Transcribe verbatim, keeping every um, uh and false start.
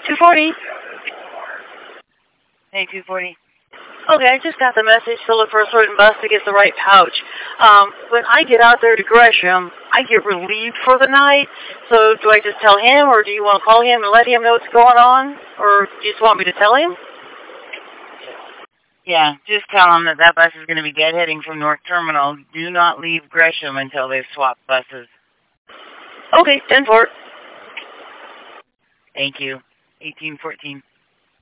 two forty. Hey, two forty. Okay, I just got the message to look for a certain bus to get the right pouch. Um, when I get out there to Gresham, I get relieved for the night. So do I just tell him, or do you want to call him and let him know what's going on? Or do you just want me to tell him? Yeah, just tell him that that bus is going to be deadheading from North Terminal. Do not leave Gresham until they've swapped buses. Okay, ten four. Thank you. eighteen fourteen.